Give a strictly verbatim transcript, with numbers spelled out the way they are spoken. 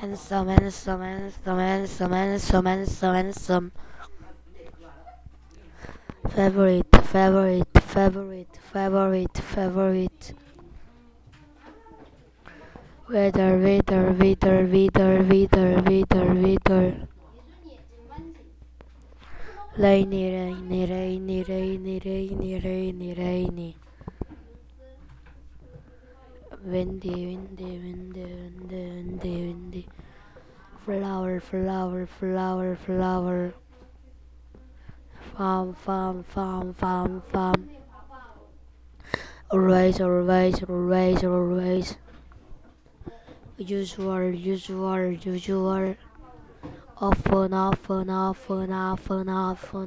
handsome, handsome, handsome, handsome, handsome, handsome, handsome. Favorite, favorite, favorite, favorite, favorite. Weather, weather, weather, weather, weather, weather, weather. Rainy, rainy, rainy, rainy, rainy, rainy, rainy. Windy, windy, windy, windy, windy, windy. Flower, flower, flower, flower. Farm, farm, farm, farm, farm. Always, always, always, always. Usual, usual, usual. Often, often, often, often, often.